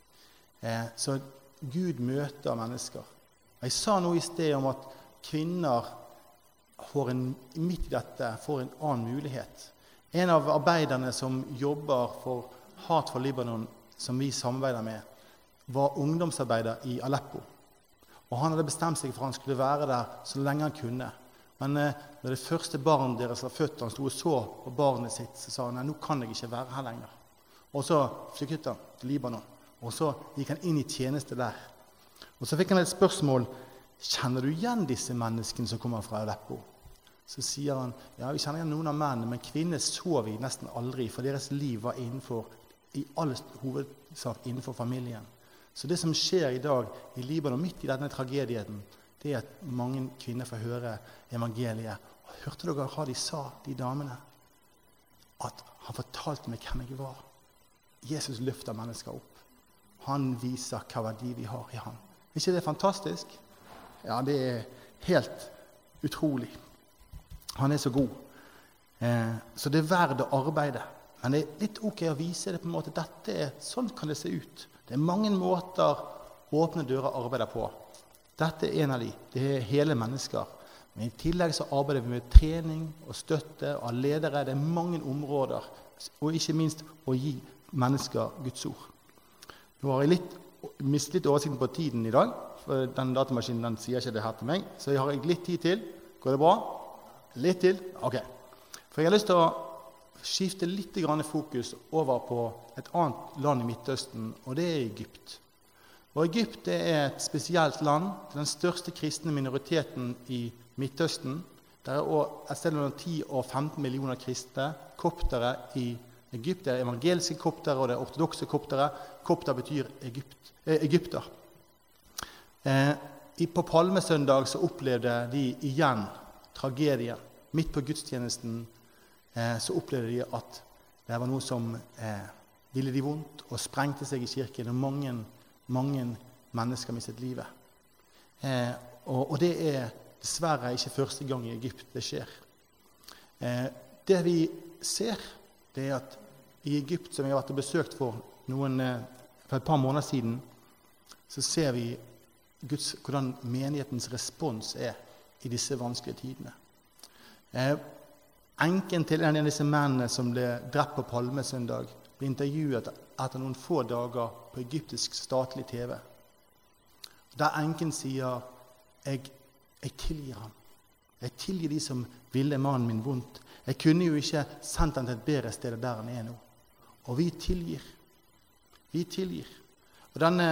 Eh, så Gud møter mennesker. Jeg sa noe i sted om at kvinner får en, midt i dette får en annen mulighet. En av arbeiderne som jobber for Heart for Libanon, som vi samarbeider med, var ungdomsarbeider i Aleppo. Og han hadde bestemt seg for at han skulle være der så lenge han kunne. Men eh, når det første barnet deres var født, han stod og så på barnet sitt, så sa han, nei, nå kan jeg ikke være her lenger. Og så flyktet han til Libanon, og så gikk han inn i tjeneste der. Og så fikk han et spørsmål, kjenner du igjen disse menneskene som kommer fra Aleppo? Så sier han, ja, vi kjenner igjen noen av mennene, men kvinner så vi nesten aldri, for deres liv var innenfor, i all hovedsak innenfor familien. Så det som skjer i dag i Libanon, midt i denne tragedien, det er at mange kvinner får høre evangeliet. Og hørte dere hva de sa, de damene? At han fortalte meg hvem jeg var. Jesus løfter mennesker opp. Han viser hva verdi vi har i ham. Er ikke det fantastisk? Ja, det er helt utrolig. Han er så god. Eh, så det er verdt å arbeide. Men det er litt ok å vise det på en måte. Dette er, sånn kan det se ut. Det er mange måter åpne dører arbeider på. Dette er en av de. Det er hele mennesker. Men i tillegg så arbeider vi med trening og støtte av ledere. Det er mange områder. Og ikke minst å gi mennesker Guds ord. Nå har jeg litt, mistet litt oversikten på tiden i dag. For den datamaskinen den sier ikke det her til meg. Så jeg har litt tid til. Går det bra? Litt til? Ok. For jeg har lyst til å skifte litt grann fokus over på et annet land i Midtøsten, og det er Egypt. Og Egypt er et spesielt land, den største kristne minoriteten i Midtøsten. Det er et sted mellom ti og femten millioner kristne koptere i Egypt. Det er evangeliske koptere, og det er ortodokse koptere. Kopter betyr Egypt, eh, Egypter. Eh, på Palmesøndag så opplevde de igjen tragedien. Midt på gudstjenesten eh, så opplevde de at det var noe som eh, ville de vondt, og sprengte seg i kirken, og mange mange mennesker mistet livet. Eh, og, og det er dessverre ikke første gang i Egypt det skjer. Eh, det vi ser, det er at i Egypt, som vi har vært og besøkt for, noen, eh, for et par måneder siden, så ser vi Guds, hvordan menighetens respons er i disse vanskelige tidene. Eh, enken til en av disse mennene som ble drept på Palmesøndag, ble intervjuet etter noen få dager på egyptisk statlig T V. Der enken sier, jeg, jeg tilgir ham. Jeg tilgir de som ville mannen min vondt. Jeg kunne jo ikke sendt han til et bedre sted der han er nå. Og vi tilgir. Vi tilgir. Og denne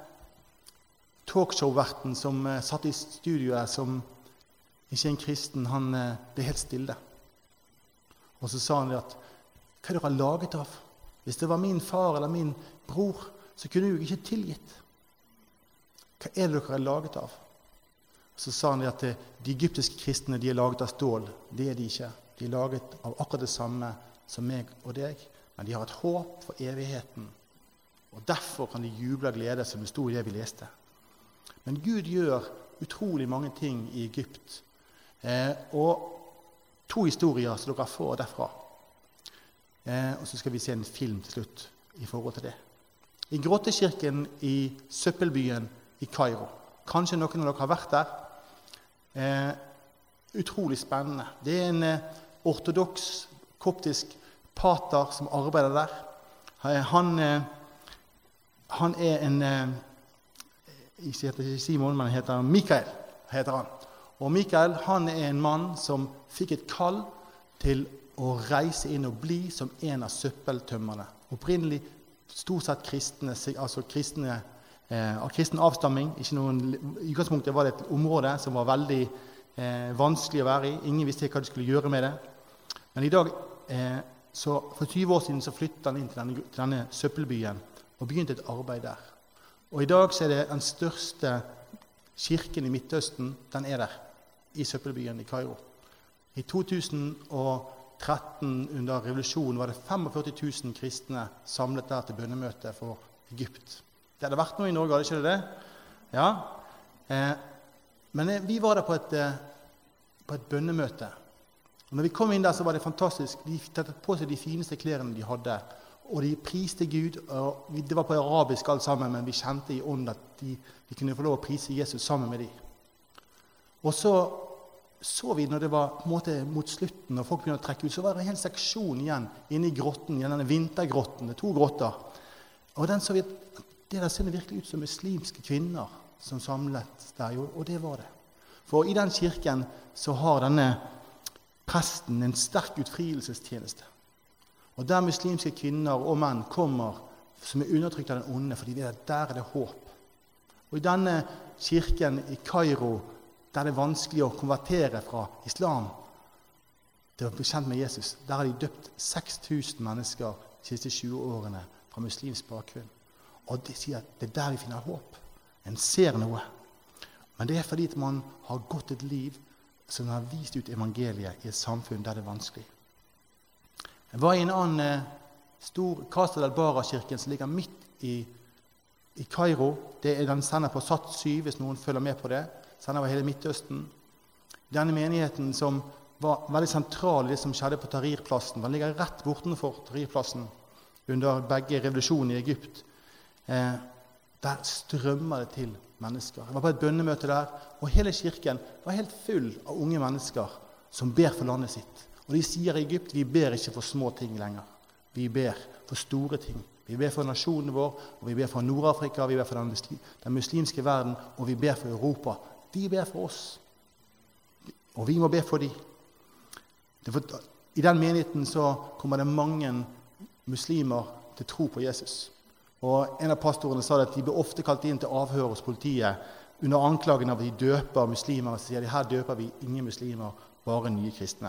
talkshow-verten som uh, satt i studioet, som ikke en kristen, han uh, ble helt stille. Og så sa han at, hva er dere laget av? Hvis det var min far eller min bror, så kunne jeg jo ikke tilgitt. Hva er det dere er laget av? Så sa han at de egyptiske kristne, de er laget av stål. Det er de ikke. De er laget av akkurat det samme som meg og deg. Men de har et håp for evigheten. Og derfor kan de juble av glede, som det stod i det vi leste. Men Gud gjør utrolig mange ting i Egypt. Eh, og to historier som dere får derfra. Eh, og så skal vi se en film til slutt i forhold til det. I grottekirken i søppelbyen i Kairo. Kanskje noen av dere har vært der. Eh, utrolig spennende. Det er en eh, ortodoks, koptisk pater som arbeider der. Eh, han, eh, han er en, eh, ikke heter ikke Simon, men heter Mikael, heter han. Og Mikael, han er en mann som fikk et kall til å reise inn og bli som en av søppeltømmerne. Opprinnelig stort sett kristne, altså kristne Eh, av kristen avstamming. Ikke noen, I utgangspunktet var det et område som var veldig eh, vanskelig å være i. Ingen visste hva de skulle gjøre med det. Men i dag, eh, så for tyve år siden, så flyttet han inn til denne, til denne søppelbyen og begynte et arbeid der. Og i dag så er det den største kirken i Midtøsten, den er der, i søppelbyen i Kairo. I to tusen og tretten, under revolusjonen, var det førtifem tusen kristne samlet der til bønnemøte for Egypt. Det hadde vært noe i Norge, hadde ikke det det? Ja. Eh, men vi var der på et, eh, på et bønnemøte. Og når vi kom inn der, så var det fantastisk. De tatt på seg de fineste klærne de hadde. Og de priste Gud. Og vi, det var på arabisk alt sammen, men vi kjente i ånd at de, de kunne få lov å prise Jesus sammen med dem. Og så så vi når det var på en måte mot slutten, og folk begynte å trekke ut, så var det en hel seksjon igjen inne i grotten, i denne vintergrotten. Det er to grotter. Og den så vi det der ser virkelig ut som muslimske kvinner som samlet der, og det var det. For i den kirken så har denne presten en sterk utfrielsestjeneste. Og der muslimske kvinner og menn kommer som er undertrykt av den onde, fordi det der er det håp. Og i denne kirken i Kairo, der det er vanskelig å konvertere fra islam til å bli kjent med Jesus, der har de døpt seks tusen mennesker de siste tjue årene fra muslimsk bakgrunn. Og de sier at det er der vi finner håp. En ser noe. Men det er fordi at man har gått et liv som har vist ut evangeliet i et samfunn der det er vanskelig. Jeg var i en annen eh, stor Casa del Bara-kirken som ligger midt i, i Kairo. Det er den sender på Sat syv, hvis noen følger med på det. Sender over hele Midtøsten. Denne menigheten som var veldig sentral i det som skjedde på Tahrir-plassen. Den ligger rett bortenfor Tahrir-plassen under begge revolusjonene i Egypt. Eh, der strømmer det til mennesker. Jeg var på et bønnemøte der, og hele kirken var helt full av unge mennesker som ber for landet sitt. Og de sier i Egypt, vi ber ikke for små ting lenger. Vi ber for store ting. Vi ber for nasjonen vår, og vi ber for Nord-Afrika, vi ber for den, muslim, den muslimske verden, og vi ber for Europa. De ber for oss. Og vi må be for dem. For, I den menigheten så kommer det mange muslimer til tro på Jesus. Og en av pastorene sa at de ble ofte kalt inn til avhør hos politiet under anklagen av at de døper muslimer, og så sier de her døper vi ingen muslimer, bare nye kristne.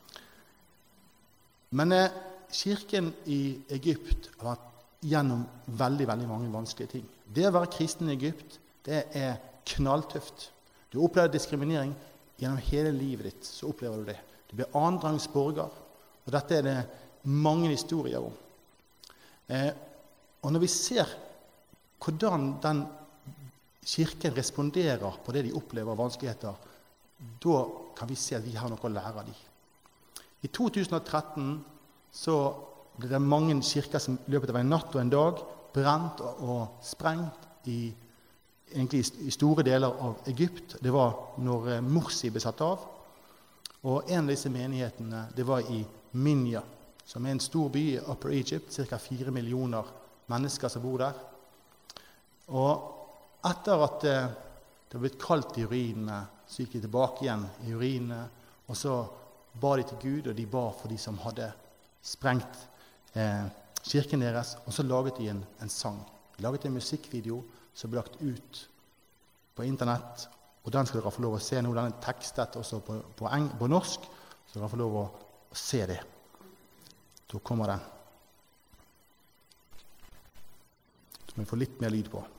Men eh, kirken i Egypt har vært gjennom veldig, veldig mange vanskelige ting. Det å være kristen i Egypt, det er knalltøft. Du opplever diskriminering gjennom hele livet ditt, så opplever du det. Du blir annenrangs borger, og dette er det mange historier om. Eh, Og når vi ser hvordan den kirken responderer på det de opplever av vanskeligheter, da kan vi se at vi har noe å lære av dem. I to tusen og tretten så ble det mange kirker som i løpet av en natt og en dag brent og, og sprengt i, egentlig i store deler av Egypt. Det var når Morsi ble satt av. Og en av disse menighetene, det var i Minya, som er en stor by i Upper Egypt, ca. fire millioner mennesker som bor der. Og etter at eh, det var blitt kaldt i urinene, så gikk de tilbake igjen i urinene, og så ba de til Gud, og de ba for de som hadde sprengt eh, kirken deres, og så laget de en, en sang. De laget en musikkvideo som ble lagt ut på internett, og den skal dere få lov å se nå. Den er tekstet også på, på, eng, på norsk, så dere får lov å, å se det. Da kommer den. Så må vi få litt mer lyd på.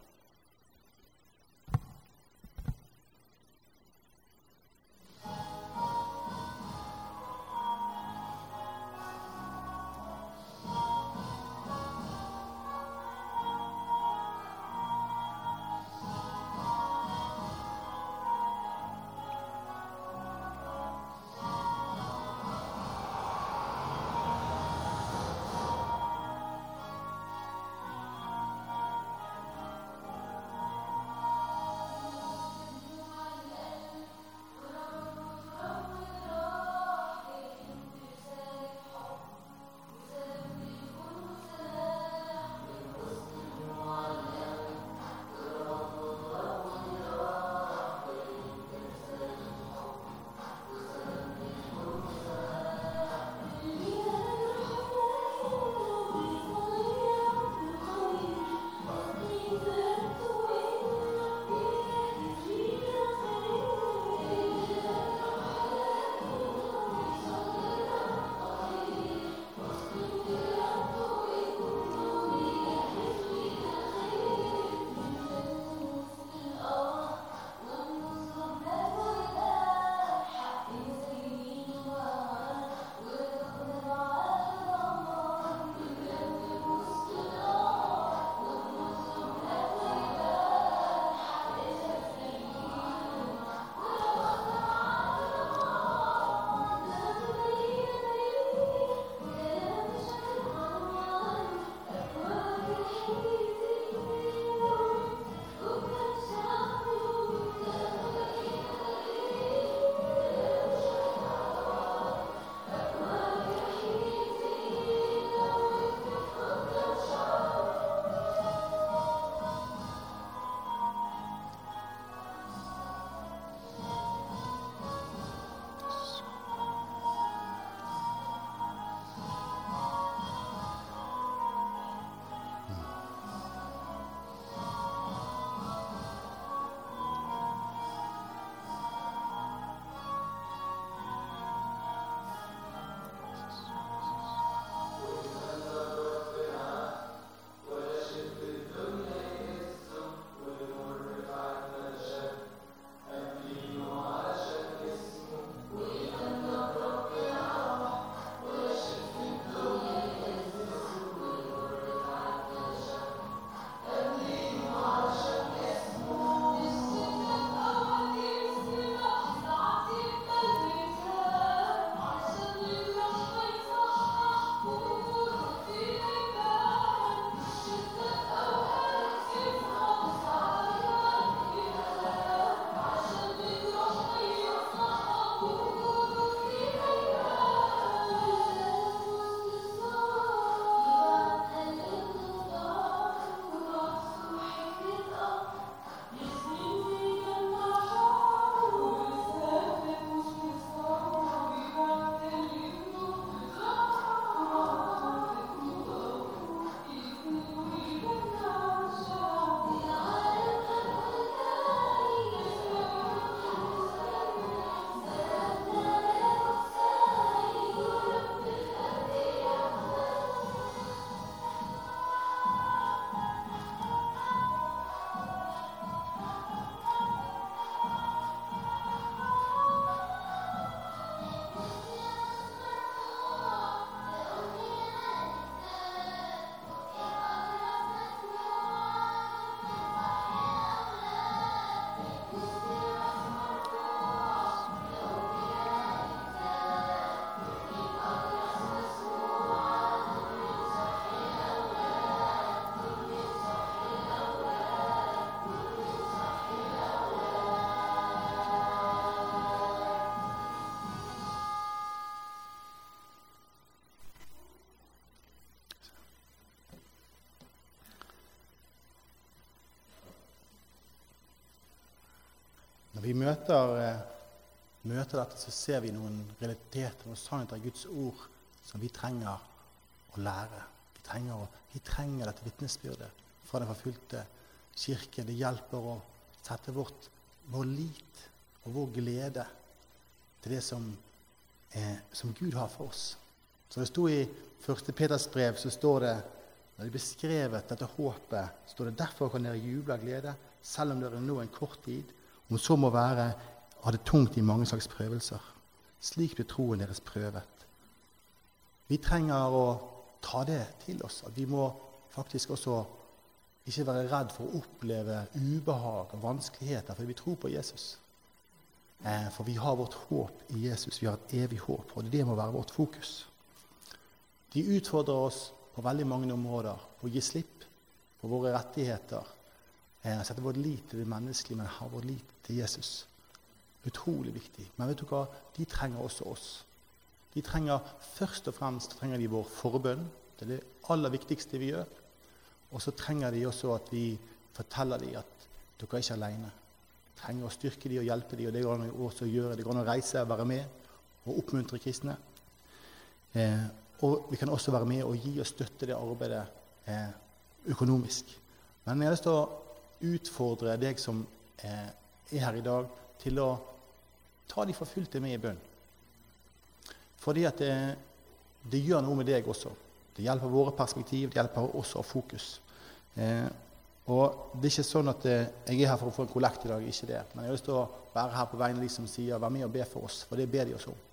vi møter, eh, møter dette, så ser vi noen realiteter og sannheter i Guds ord som vi trenger å lære. Vi trenger, å, vi trenger dette vitnesbyrdet fra den forfulgte kirke. Det hjelper å sette vårt, vår lit og vår glede til det som, eh, som Gud har for oss. Så det stod i første Peters brev, så står det, når det er beskrevet dette håpet, står det: derfor kan dere juble av glede, selv om dere nå en kort tid, om så må være, har det tungt i mange slags prøvelser. Slik blir troen deres prøvet. Vi trenger å ta det til oss, at vi må faktisk også ikke være redd for å oppleve ubehag og vanskeligheter, for vi tror på Jesus. Eh, for vi har vårt håp i Jesus, vi har et evig håp, og det må være vårt fokus. De utfordrer oss på veldig mange områder, på å gi slipp på våre rettigheter, eh, sette vår lit til det menneskelige, men ha vår lit til Jesus. Utrolig viktig. Men vet du hva? De trenger også oss. De trenger, først og fremst trenger de vår forbønn. Det er det aller viktigste vi gjør. Og så trenger de også at vi forteller dem at dere er ikke alene. De trenger å styrke dem og hjelpe dem, og det går an å også gjøre. Det går an å reise, være med og oppmuntre kristne. Eh, og vi kan også være med og gi og støtte det arbeidet eh, økonomisk. Men jeg har lyst til å utfordre deg som eh, er her i dag, til å ta de forfulgte med i bønn. Fordi at det, det gjør noe med deg også. Det hjelper våre perspektiv, det hjelper også fokus. Eh, og det er ikke sånn at eh, jeg er her for å få en kollekt i dag, ikke det. Men jeg har lyst til å være her på vegne av de som sier, vær med og be for oss, for det ber de oss om.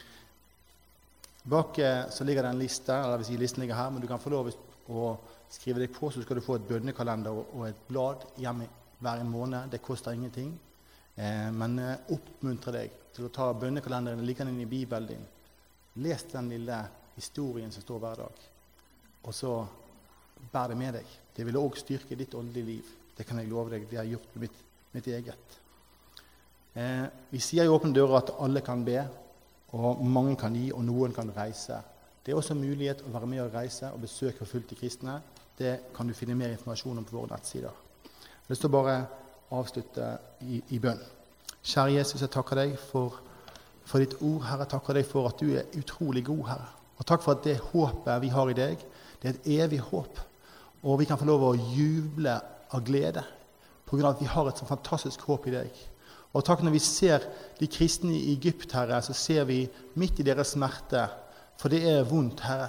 Bak eh, så ligger det en liste, eller vil si listen ligger her, men du kan få lov å skrive deg på, så skal du få et bønnekalender og et blad hjemme hver en måned. Det koster ingenting. Eh, men eh, oppmuntre deg til å ta bønnekalenderen liggende inn i Bibelen din. Les den lille historien som står hver dag. Og så bær det med deg. Det vil også styrke ditt åndelige liv. Det kan jeg love deg. Det har jeg gjort med mitt, mitt eget. Eh, vi sier i Åpne dører at alle kan be, og mange kan gi, og noen kan reise. Det er også mulighet å være med og reise og besøke forfulgte kristne. Det kan du finne mer informasjon om på våre nettsider. Jeg vil så bare avslutte i, i bønn. Kjære Jesus, jeg takker deg for, for ditt ord, Herre. Jeg takker deg for at du er utrolig god, Herre. Og takk for at det håpet vi har i deg, det er et evig håp. Og vi kan få lov å juble av glede, på grunn av at vi har et så fantastisk håp i deg. Og takk når vi ser de kristne i Egypt, Herre, så ser vi midt i deres smerte, for det er vondt, Herre,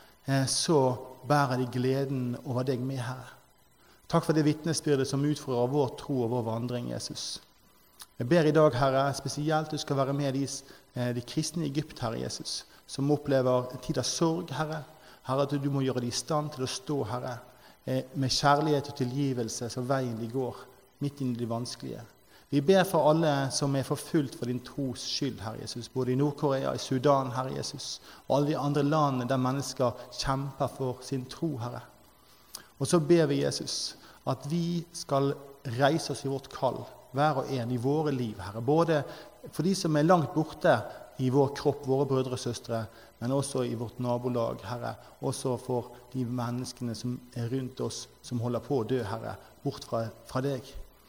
så bærer de gleden over deg med, Herre. Takk for det vitnesbyrdet som utfører vår tro og vår vandring, Jesus. Jeg ber i dag, Herre, spesielt du skal være med de, de kristne i Egypt, Herre Jesus, som opplever en tid av sorg, Herre. Herre, at du må gjøre de i stand til å stå, Herre, med kjærlighet og tilgivelse, så veien de går, midt inn i det vanskelige. Vi ber for alle som er forfulgt for din tros skyld, Herre Jesus, både i Nord-Korea, i Sudan, Herre Jesus, og alle de andre landene der mennesker kjemper for sin tro, Herre. Og så ber vi, Jesus, at vi skal reise oss i vårt kall, hver og en i våre liv, Herre, både for de som er langt borte i vår kropp, våre brødre og søstre, men også i vårt nabolag, Herre, også for de menneskene som er rundt oss, som holder på å dø, Herre, bort fra, fra deg.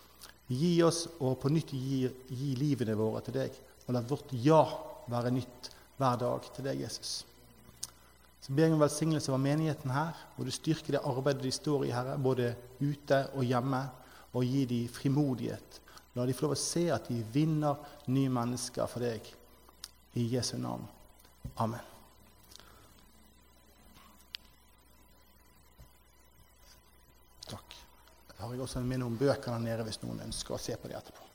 Gi oss, og på nytt gi, gi livene våre til deg, og la vårt ja være nytt hver dag til deg, Jesus. Så ber jeg om velsignelse over menigheten her, hvor du styrker det arbeidet de står i, Herre, både ute og hjemme, og gi de frimodighet. La de få lov å se at de vinner nye mennesker for deg, i Jesu navn. Amen. Takk. Jeg har også med noen bøker der nede hvis noen ønsker å se på det etterpå.